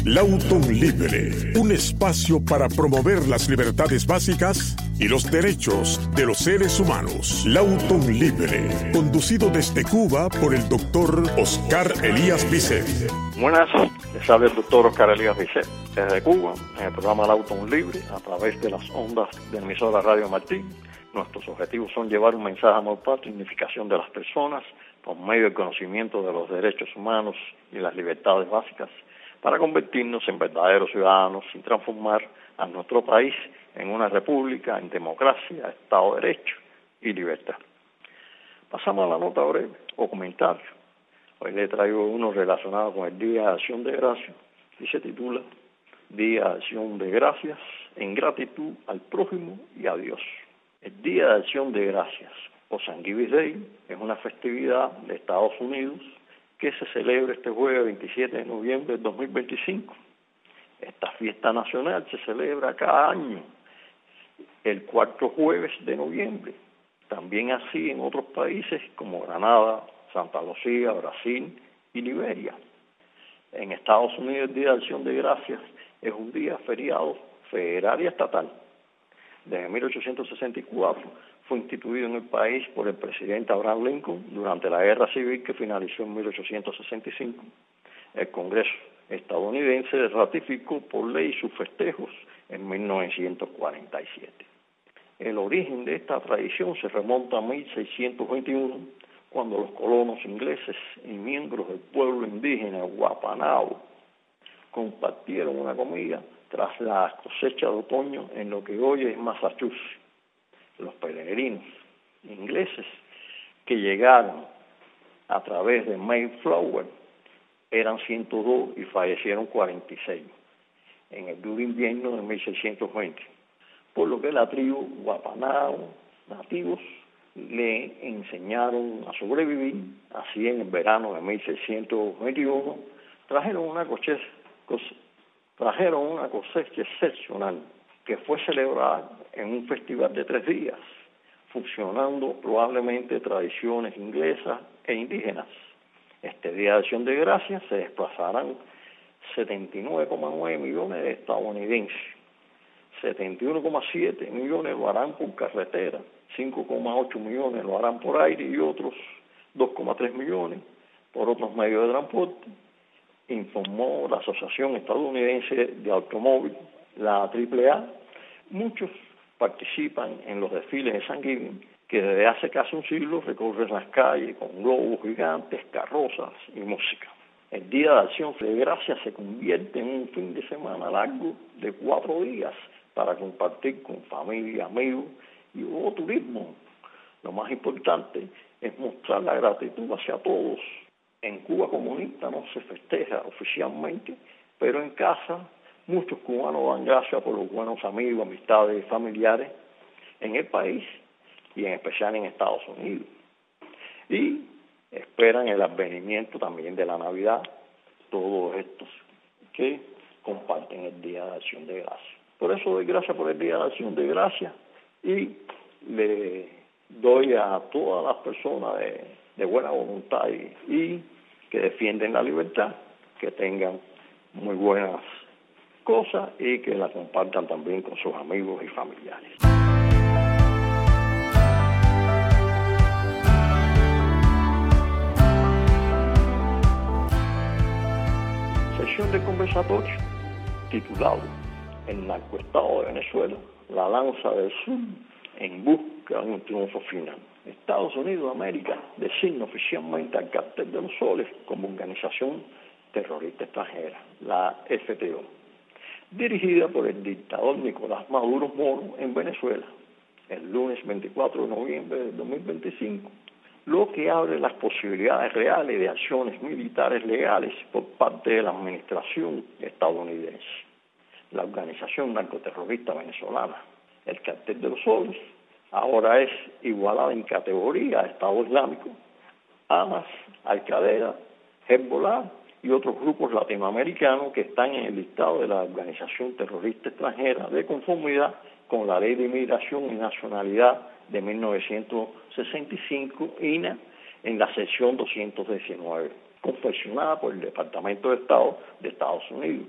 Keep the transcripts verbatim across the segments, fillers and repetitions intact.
Lawton Libre, un espacio para promover las libertades básicas y los derechos de los seres humanos. Lawton Libre, conducido desde Cuba por el doctor Oscar Elías Bisset. Buenas, les habla el doctor Oscar Elías Bisset desde Cuba, en el programa Lawton Libre, a través de las ondas de emisora Radio Martín. Nuestros objetivos son llevar un mensaje de amor patrio y dignificación de las personas por medio del conocimiento de los derechos humanos y las libertades básicas, para convertirnos en verdaderos ciudadanos y transformar a nuestro país en una república, en democracia, Estado de Derecho y libertad. Pasamos a la nota breve o comentario. Hoy le traigo uno relacionado con el Día de Acción de Gracias y se titula Día de Acción de Gracias en gratitud al prójimo y a Dios. El Día de Acción de Gracias o Thanksgiving Day es una festividad de Estados Unidos que se celebra este jueves veintisiete de noviembre del dos mil veinticinco. Esta fiesta nacional se celebra cada año, el cuarto jueves de noviembre. También así en otros países como Granada, Santa Lucía, Brasil y Liberia. En Estados Unidos el Día de Acción de Gracias es un día feriado federal y estatal. Desde mil ochocientos sesenta y cuatro fue instituido en el país por el presidente Abraham Lincoln durante la Guerra Civil que finalizó en mil ochocientos sesenta y cinco. El Congreso estadounidense ratificó por ley sus festejos en mil novecientos cuarenta y siete. El origen de esta tradición se remonta a mil seiscientos veintiuno, cuando los colonos ingleses y miembros del pueblo indígena Wapanao compartieron una comida tras la cosecha de otoño en lo que hoy es Massachusetts. Los peregrinos ingleses que llegaron a través de Mayflower eran ciento dos y fallecieron cuarenta y seis en el duro invierno de mil seiscientos veinte, por lo que la tribu Wapanao nativos le enseñaron a sobrevivir. Así en el verano de mil seiscientos veintiuno trajeron una cosecha, trajeron una cosecha excepcional que fue celebrada en un festival de tres días, fusionando probablemente tradiciones inglesas e indígenas. Este Día de Acción de Gracias se desplazarán setenta y nueve coma nueve millones de estadounidenses, setenta y uno coma siete millones lo harán por carretera, cinco coma ocho millones lo harán por aire y otros dos coma tres millones por otros medios de transporte, informó la Asociación Estadounidense de Automóvil, la triple A. Muchos participan en los desfiles de Thanksgiving, que desde hace casi un siglo recorren las calles con globos gigantes, carrozas y música. El Día de Acción de Gracias se convierte en un fin de semana largo de cuatro días para compartir con familia, amigos y hubo turismo. Lo más importante es mostrar la gratitud hacia todos. En Cuba comunista no se festeja oficialmente, pero en casa muchos cubanos dan gracias por los buenos amigos, amistades y familiares en el país y en especial en Estados Unidos. Y esperan el advenimiento también de la Navidad, todos estos que comparten el Día de Acción de Gracias. Por eso doy gracias por el Día de Acción de Gracias y le doy a todas las personas de, de buena voluntad y, y que defienden la libertad, que tengan muy buenas cosas y que la compartan también con sus amigos y familiares. Sesión de conversatorio titulado El narcoestado de Venezuela, la lanza del sur en busca de un triunfo final. Estados Unidos de América designa oficialmente al Cartel de los Soles como organización terrorista extranjera, la F T O, dirigida por el dictador Nicolás Maduro Moro en Venezuela, el lunes veinticuatro de noviembre de dos mil veinticinco, lo que abre las posibilidades reales de acciones militares legales por parte de la administración estadounidense. La organización narcoterrorista venezolana, el Cartel de los Soles, ahora es igualada en categoría a Estado Islámico, Hamas, Al-Qaeda, Hezbollah y otros grupos latinoamericanos que están en el listado de la Organización Terrorista Extranjera de conformidad con la Ley de Inmigración y Nacionalidad de mil novecientos sesenta y cinco, I N A, en la sección doscientos diecinueve, confeccionada por el Departamento de Estado de Estados Unidos.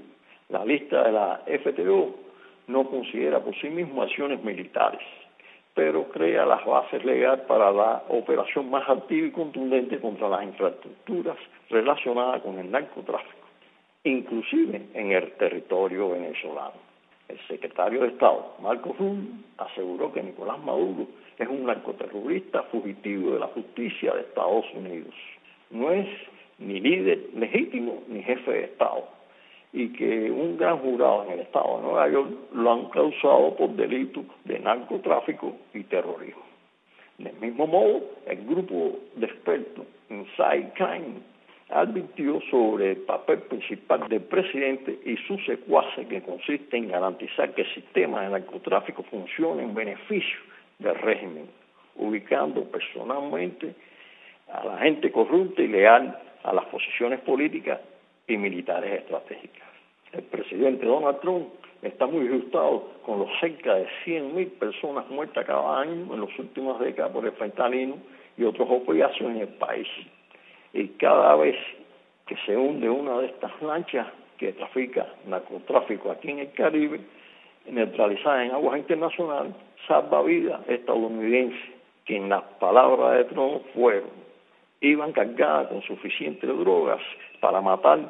La lista de la F T O no considera por sí mismo acciones militares, pero crea las bases legales para la operación más activa y contundente contra las infraestructuras relacionadas con el narcotráfico, inclusive en el territorio venezolano. El secretario de Estado, Marco Rubio, aseguró que Nicolás Maduro es un narcoterrorista fugitivo de la justicia de Estados Unidos. No es ni líder legítimo ni jefe de Estado, y que un gran jurado en el Estado de Nueva York lo han causado por delitos de narcotráfico y terrorismo. Del mismo modo, el grupo de expertos Inside Crime advirtió sobre el papel principal del presidente y sus secuaces, que consiste en garantizar que el sistema de narcotráfico funcione en beneficio del régimen, ubicando personalmente a la gente corrupta y leal a las posiciones políticas y militares estratégicas. El presidente Donald Trump está muy disgustado con los cerca de cien mil personas muertas cada año en las últimas décadas por el fentanilo y otros opiáceos en el país. Y cada vez que se hunde una de estas lanchas que trafica narcotráfico aquí en el Caribe, neutralizada en aguas internacionales, salva vidas estadounidenses que, en las palabras de Trump, fueron, iban cargadas con suficientes drogas para matar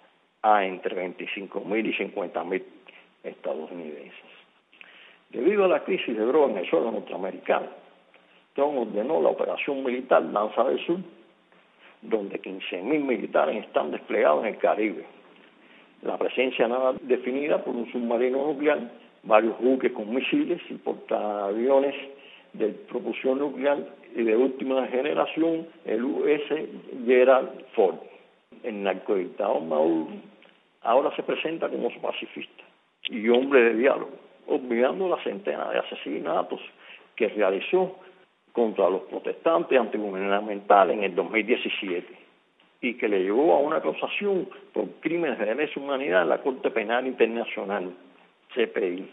a entre veinticinco mil y cincuenta mil estadounidenses. Debido a la crisis de drogas en el suelo norteamericano, Trump ordenó la operación militar Lanza del Sur, donde quince mil militares están desplegados en el Caribe. La presencia naval definida por un submarino nuclear, varios buques con misiles y portaaviones de propulsión nuclear y de última generación, el U S Gerald Ford. El narcodictador Maduro ahora se presenta como pacifista y hombre de diálogo, olvidando las centenas de asesinatos que realizó contra los protestantes antigubernamentales en el dos mil diecisiete y que le llevó a una acusación por crímenes de lesa humanidad en la Corte Penal Internacional, C P I,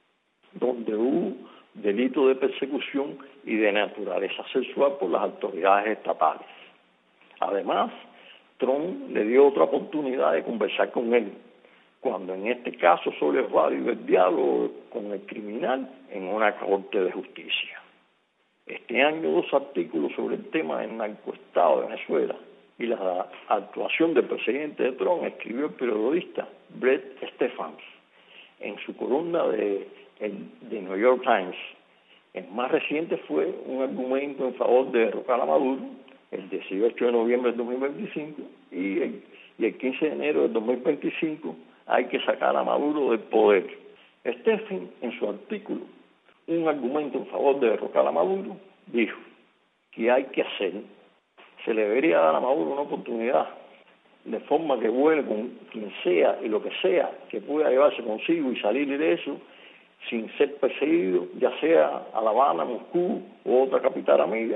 donde hubo delitos de persecución y de naturaleza sexual por las autoridades estatales. Además, Trump le dio otra oportunidad de conversar con él, cuando en este caso solo es válido el diálogo con el criminal en una corte de justicia. Este año, dos artículos sobre el tema del narcoestado de Venezuela y la actuación del presidente de Trump escribió el periodista Bret Stephens en su columna de el The New York Times. El más reciente fue un argumento en favor de derrocar a Maduro el dieciocho de noviembre del dos mil veinticinco y el, y el quince de enero del dos mil veinticinco hay que sacar a Maduro del poder. Stephens, en su artículo Un argumento en favor de derrocar a Maduro, dijo que hay que hacer, se le debería dar a Maduro una oportunidad de forma que vuelva con quien sea y lo que sea que pueda llevarse consigo y salir de eso sin ser perseguido, ya sea a La Habana, Moscú u otra capital amiga.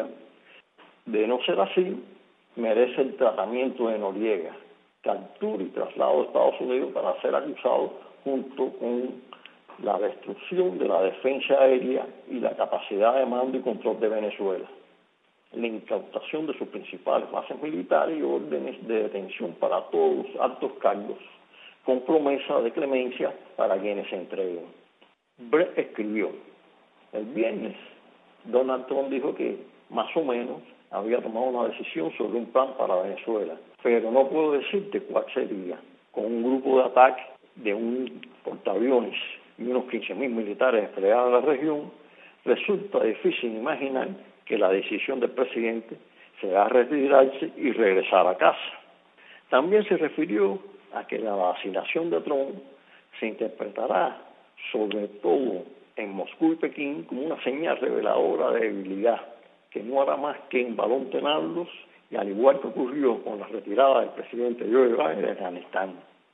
De no ser así, merece el tratamiento de Noriega, captura y traslado a Estados Unidos para ser acusado junto con la destrucción de la defensa aérea y la capacidad de mando y control de Venezuela, la incautación de sus principales bases militares y órdenes de detención para todos los altos cargos, con promesa de clemencia para quienes se entreguen. Brett escribió, el viernes Donald Trump dijo que más o menos había tomado una decisión sobre un plan para Venezuela, pero no puedo decirte cuál sería. Con un grupo de ataque de un portaaviones y unos quince mil militares desplegados en la región, resulta difícil imaginar que la decisión del presidente será retirarse y regresar a casa. También se refirió a que la vacilación de Trump se interpretará sobre todo en Moscú y Pekín como una señal reveladora de debilidad, que no hará más que embalontenarlos, y al igual que ocurrió con la retirada del presidente Joe Biden de Afganistán.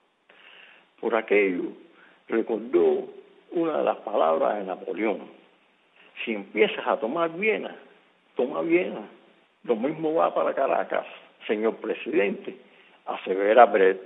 Por aquello, recordó una de las palabras de Napoleón: si empiezas a tomar Viena, toma Viena. Lo mismo va para Caracas, señor presidente, asevera Brett.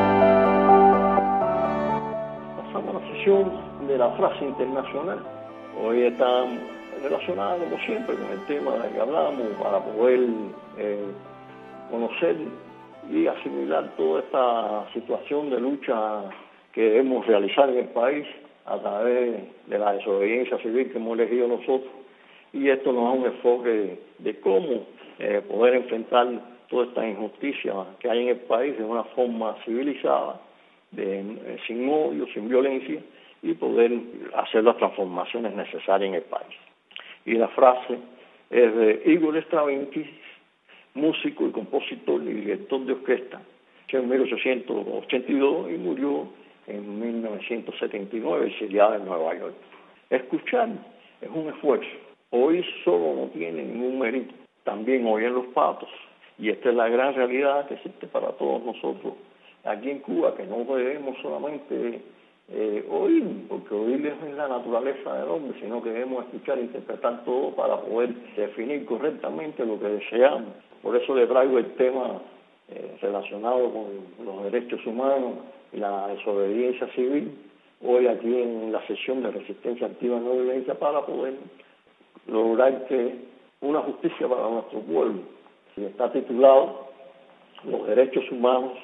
Pasamos a la sesión de la frase internacional hoy está relacionada, como siempre, con el tema del que hablamos, para poder eh, conocer y asimilar toda esta situación de lucha que debemos realizar en el país a través de la desobediencia civil que hemos elegido nosotros. Y esto nos da un enfoque de cómo eh, poder enfrentar toda esta injusticia que hay en el país de una forma civilizada, de, eh, sin odio, sin violencia, y poder hacer las transformaciones necesarias en el país. Y la frase es de Igor Stravinsky, músico y compositor y director de orquesta, que en mil ochocientos ochenta y dos y murió en mil novecientos setenta y nueve, exiliado en Nueva York. Escuchar es un esfuerzo. Oír solo no tiene ningún mérito. También oyen los patos. Y esta es la gran realidad que existe para todos nosotros aquí en Cuba, que no debemos solamente eh, oír, porque oír es la naturaleza del hombre, sino que debemos escuchar e interpretar todo para poder definir correctamente lo que deseamos. Por eso le traigo el tema eh, relacionado con los derechos humanos y la desobediencia civil, hoy aquí en la sesión de resistencia activa no violencia, para poder lograr que una justicia para nuestro pueblo. Y está titulado Los derechos humanos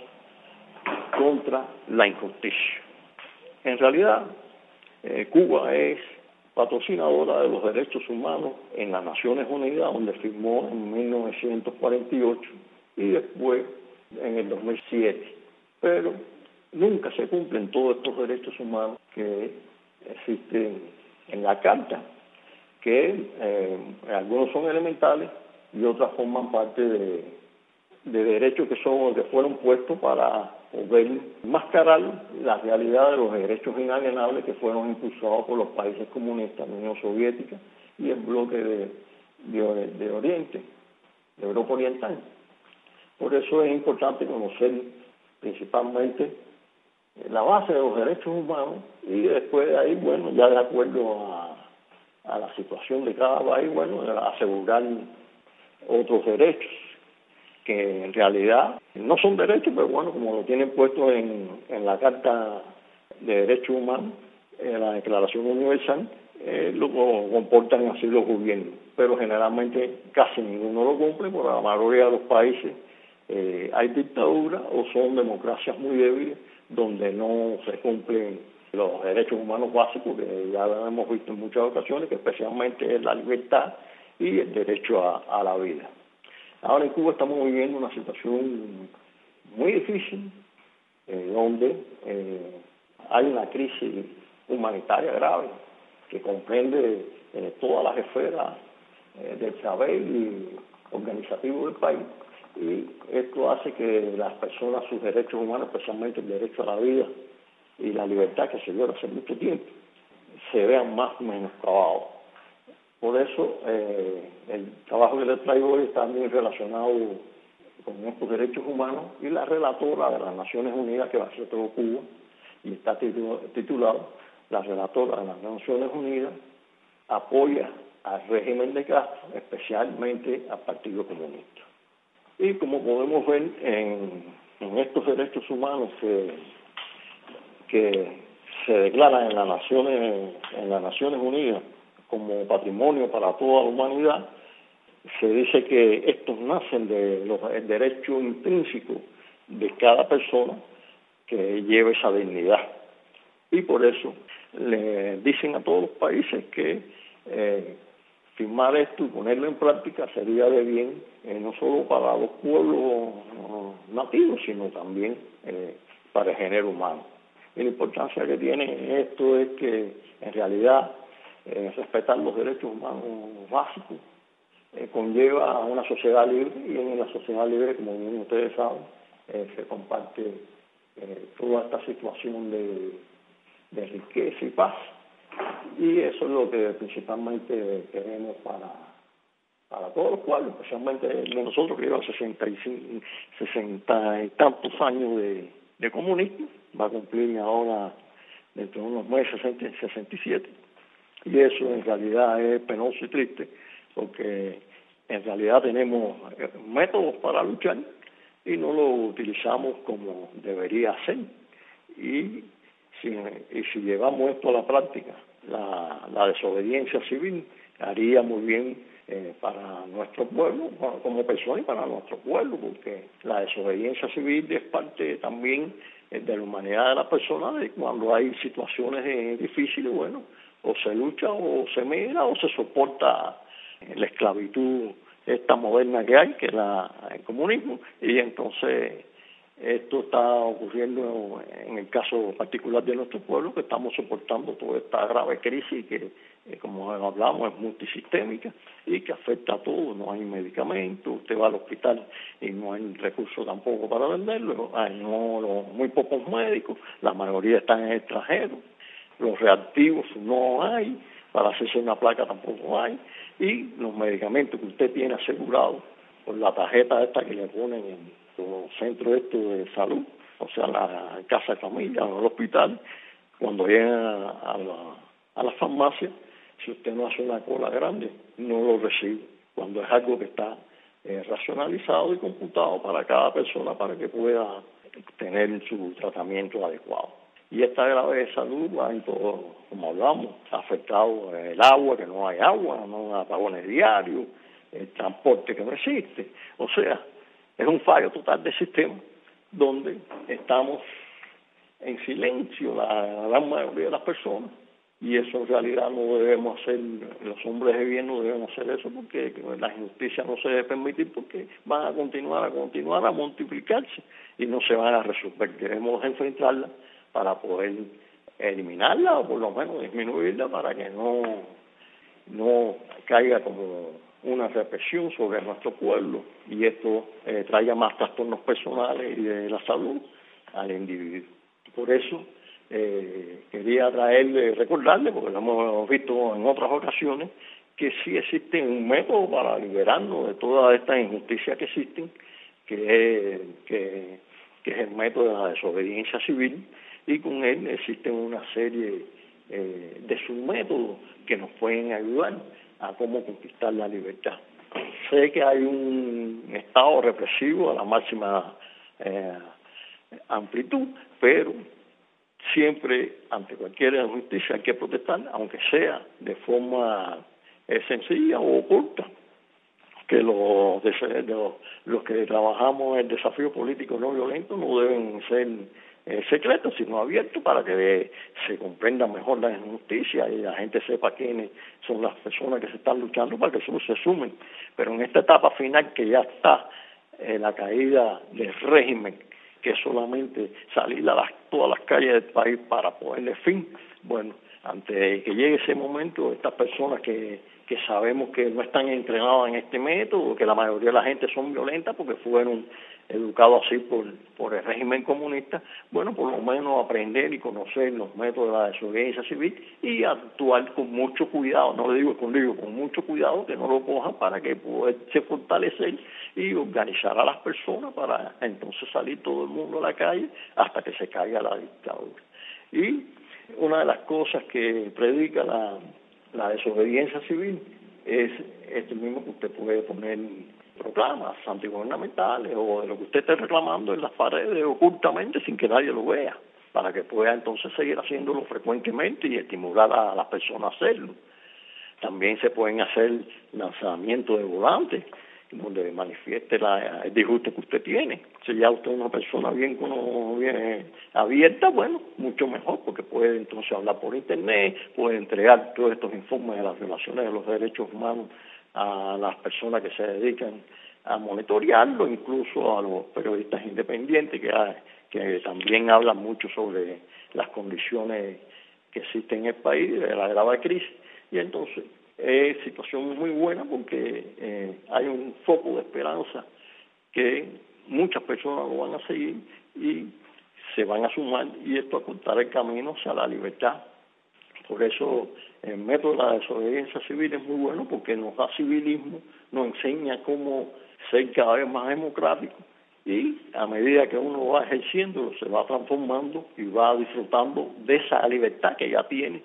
contra la injusticia. En realidad, eh, Cuba es patrocinadora de los derechos humanos en las Naciones Unidas, donde firmó en mil novecientos cuarenta y ocho y después en el dos mil siete. Pero nunca se cumplen todos estos derechos humanos que existen en la Carta, que eh, algunos son elementales y otras forman parte de, de derechos que son que fueron puestos para poder mascarar la realidad de los derechos inalienables que fueron impulsados por los países comunistas, la Unión Soviética y el bloque de, de, de Oriente, de Europa Oriental. Por eso es importante conocer principalmente la base de los derechos humanos y después de ahí, bueno, ya de acuerdo a, a la situación de cada país, bueno, asegurar otros derechos que en realidad no son derechos, pero bueno, como lo tienen puesto en, en la Carta de Derechos Humanos, en la Declaración Universal, eh, lo comportan así los gobiernos, pero generalmente casi ninguno lo cumple, porque la mayoría de los países eh, hay dictaduras o son democracias muy débiles donde no se cumplen los derechos humanos básicos, que ya lo hemos visto en muchas ocasiones, que especialmente es la libertad y el derecho a, a la vida. Ahora en Cuba estamos viviendo una situación muy difícil, eh, donde eh, hay una crisis humanitaria grave que comprende eh, todas las esferas eh, del saber y organizativo del país, y esto hace que las personas, sus derechos humanos, especialmente el derecho a la vida y la libertad que se dio hace mucho tiempo, se vean más menoscabados. Por eso eh, el trabajo que les traigo hoy está muy relacionado con estos derechos humanos, y la relatora de las Naciones Unidas, que va a ser todo Cuba, y está titulado La relatora de las Naciones Unidas apoya al régimen de Castro, especialmente al Partido Comunista. Y como podemos ver en, en estos derechos humanos que, que se declaran en las Naciones, en las Naciones Unidas como patrimonio para toda la humanidad, se dice que estos nacen de los el derecho intrínseco de cada persona que lleve esa dignidad. Y por eso le dicen a todos los países que eh, firmar esto y ponerlo en práctica sería de bien, eh, no solo para los pueblos no, nativos, sino también eh, para el género humano. Y la importancia que tiene esto es que en realidad eh, respetar los derechos humanos básicos eh, conlleva a una sociedad libre, y en la sociedad libre, como bien ustedes saben, eh, se comparte eh, toda esta situación de, de riqueza y paz. Y eso es lo que principalmente queremos para, para todos los pueblos, especialmente de nosotros que llevan sesenta y cinco, sesenta y tantos años de, de comunismo. Va a cumplir ahora dentro de unos meses sesenta y siete. Y eso en realidad es penoso y triste, porque en realidad tenemos métodos para luchar y no lo utilizamos como debería ser. Y si, y si llevamos esto a la práctica la, la desobediencia civil haría muy bien eh, para nuestro pueblo, como persona y para nuestro pueblo, porque la desobediencia civil es parte también eh, de la humanidad de las personas, y cuando hay situaciones eh, difíciles, bueno, o se lucha o se migra o se soporta la esclavitud esta moderna que hay, que es la, el comunismo, y entonces esto está ocurriendo en el caso particular de nuestro pueblo, que estamos soportando toda esta grave crisis que, eh, como hablamos, es multisistémica y que afecta a todo. No hay medicamentos, usted va al hospital y no hay recursos tampoco para venderlo, hay no, no, muy pocos médicos, la mayoría están en extranjeros, los reactivos no hay, para hacerse una placa tampoco hay, y los medicamentos que usted tiene asegurados por la tarjeta esta que le ponen en los centros estos de salud, o sea, la casa de familia o el hospital, cuando llegan a, a, la, a la farmacia, si usted no hace una cola grande, no lo recibe, cuando es algo que está eh, racionalizado y computado para cada persona para que pueda tener su tratamiento adecuado. Y esta grave de salud va en todo, como hablamos, ha afectado el agua, que no hay agua, no hay apagones diarios, el transporte que no existe, o sea, es un fallo total del sistema donde estamos en silencio la gran mayoría de las personas, y eso en realidad no debemos hacer, los hombres de bien no debemos hacer eso, porque la injusticia no se debe permitir, porque van a continuar, a continuar, a multiplicarse y no se van a resolver. Debemos enfrentarla para poder eliminarla o por lo menos disminuirla para que no, no caiga como una represión sobre nuestro pueblo y esto eh, traiga más trastornos personales y de la salud al individuo. Por eso eh, quería traerle, recordarle, porque lo hemos visto en otras ocasiones, que sí existe un método para liberarnos de todas estas injusticias que existen, que es, que, que es el método de la desobediencia civil, y con él existen una serie eh, de submétodos que nos pueden ayudar a cómo conquistar la libertad. Sé que hay un estado represivo a la máxima eh, amplitud, pero siempre ante cualquier injusticia hay que protestar, aunque sea de forma eh, sencilla o oculta, que los, de, de los, los que trabajamos en el desafío político no violento no deben ser eh, secretos, sino abiertos para que se comprenda mejor la injusticia y la gente sepa quiénes son las personas que se están luchando para que eso se sumen. Pero en esta etapa final que ya está eh, la caída del régimen, que es solamente salir a las, todas las calles del país para ponerle fin, bueno, antes que llegue ese momento, estas personas que, que sabemos que no están entrenadas en este método, que la mayoría de la gente son violentas porque fueron educados así por, por el régimen comunista, bueno, por lo menos aprender y conocer los métodos de la desobediencia civil y actuar con mucho cuidado, no le digo escondido, con mucho cuidado, que no lo cojan para que poderse fortalecer y organizar a las personas para entonces salir todo el mundo a la calle hasta que se caiga la dictadura. Y una de las cosas que predica la, la desobediencia civil es esto mismo, que usted puede poner proclamas antigubernamentales o de lo que usted esté reclamando en las paredes ocultamente sin que nadie lo vea, para que pueda entonces seguir haciéndolo frecuentemente y estimular a las personas a hacerlo. También se pueden hacer lanzamientos de volantes donde manifieste la, el disgusto que usted tiene. Si ya usted es una persona bien, bien abierta, bueno, mucho mejor, porque puede entonces hablar por internet, puede entregar todos estos informes de las violaciones de los derechos humanos a las personas que se dedican a monitorearlo, incluso a los periodistas independientes que, hay, que también hablan mucho sobre las condiciones que existen en el país, de la grave crisis, y entonces es situación muy buena porque eh, hay un foco de esperanza que muchas personas lo van a seguir y se van a sumar, y esto acortará el camino hacia la libertad. Por eso el método de la desobediencia civil es muy bueno, porque nos da civilismo, nos enseña cómo ser cada vez más democrático, y a medida que uno va ejerciendo se va transformando y va disfrutando de esa libertad que ya tiene.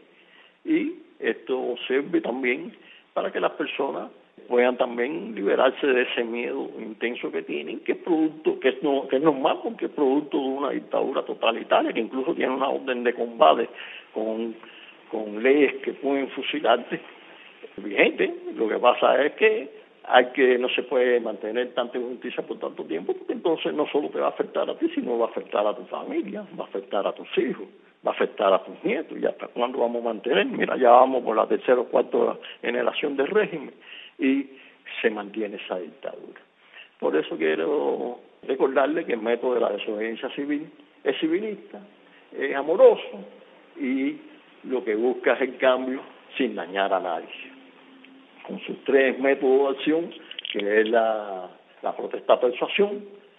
Y esto sirve también para que las personas puedan también liberarse de ese miedo intenso que tienen, que es producto, que es, no, que es normal, porque es producto de una dictadura totalitaria que incluso tiene una orden de combate con, con leyes que pueden fusilarte, vigente. Lo que pasa es que hay que no se puede mantener tanta injusticia por tanto tiempo, porque entonces no solo te va a afectar a ti, sino va a afectar a tu familia, va a afectar a tus hijos, va a afectar a tus nietos. ¿Y hasta cuándo vamos a mantener? Mira, ya vamos por la tercera o cuarta generación del régimen y se mantiene esa dictadura. Por eso quiero recordarle que el método de la desobediencia civil es civilista, es amoroso y lo que busca es el cambio sin dañar a nadie, con sus tres métodos de acción, que es la, la protesta persuasión,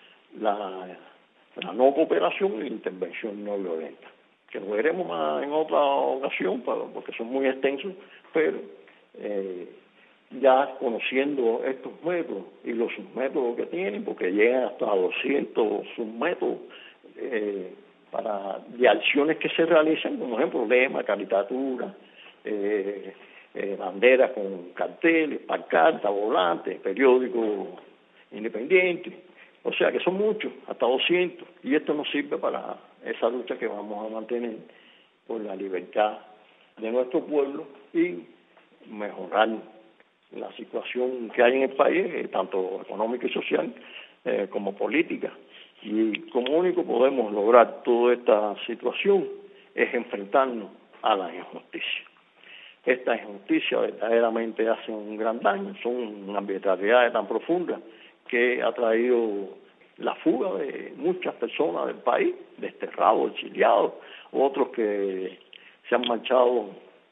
la, la no cooperación y la intervención no violenta, que lo veremos más en otra ocasión porque son muy extensos, pero eh, ya conociendo estos métodos y los submétodos que tienen, porque llegan hasta doscientos submétodos eh, para, de acciones que se realizan, como ejemplo lema, caricatura, eh, Eh, banderas con carteles, pancartas, volantes, periódicos independientes, o sea que son muchos, hasta doscientos, y esto nos sirve para esa lucha que vamos a mantener por la libertad de nuestro pueblo y mejorar la situación que hay en el país, eh, tanto económica y social eh, como política. Y como único podemos lograr toda esta situación es enfrentarnos a la injusticia. Estas injusticias verdaderamente hacen un gran daño, son una arbitrariedad tan profunda que ha traído la fuga de muchas personas del país, desterrados, exiliados, otros que se han marchado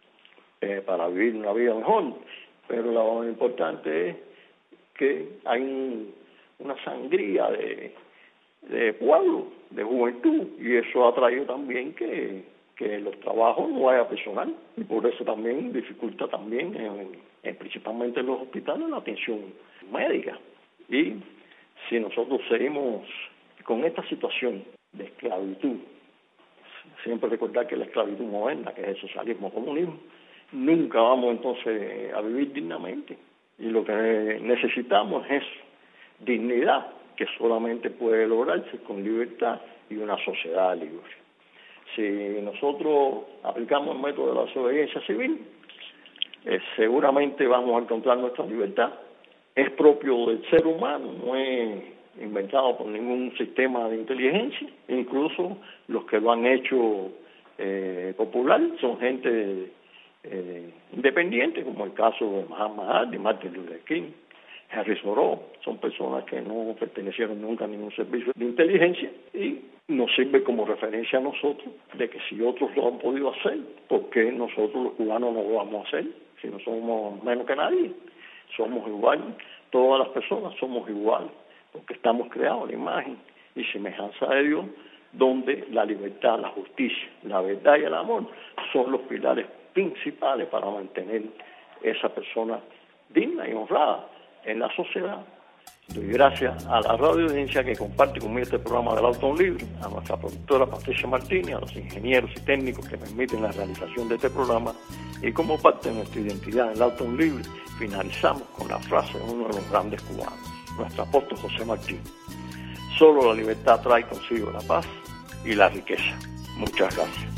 eh, para vivir una vida mejor. Pero lo importante es que hay un, una sangría de, de pueblo, de juventud, y eso ha traído también que que los trabajos no haya personal y por eso también dificulta también en, en, principalmente en los hospitales la atención médica. Y si nosotros seguimos con esta situación de esclavitud, siempre recordar que la esclavitud moderna, que es el socialismo comunismo, nunca vamos entonces a vivir dignamente, y lo que necesitamos es dignidad, que solamente puede lograrse con libertad y una sociedad libre. Si nosotros aplicamos el método de la desobediencia civil, eh, seguramente vamos a encontrar nuestra libertad. Es propio del ser humano, no es inventado por ningún sistema de inteligencia. Incluso los que lo han hecho eh, popular son gente eh, independiente, como el caso de Mahatma Gandhi, Martin Luther King, Henry Thoreau. Son personas que no pertenecieron nunca a ningún servicio de inteligencia y nos sirve como referencia a nosotros de que si otros lo han podido hacer, ¿por qué nosotros los cubanos no lo vamos a hacer? Si no somos menos que nadie, somos iguales, todas las personas somos iguales, porque estamos creados a la imagen y semejanza de Dios, donde la libertad, la justicia, la verdad y el amor son los pilares principales para mantener esa persona digna y honrada en la sociedad. Doy gracias a la radio audiencia que comparte conmigo este programa del Auto Libre, a nuestra productora Patricia Martínez, a los ingenieros y técnicos que permiten la realización de este programa, y como parte de nuestra identidad en el Auto Libre, finalizamos con la frase de uno de los grandes cubanos, nuestro apóstol José Martí: solo la libertad trae consigo la paz y la riqueza. Muchas gracias.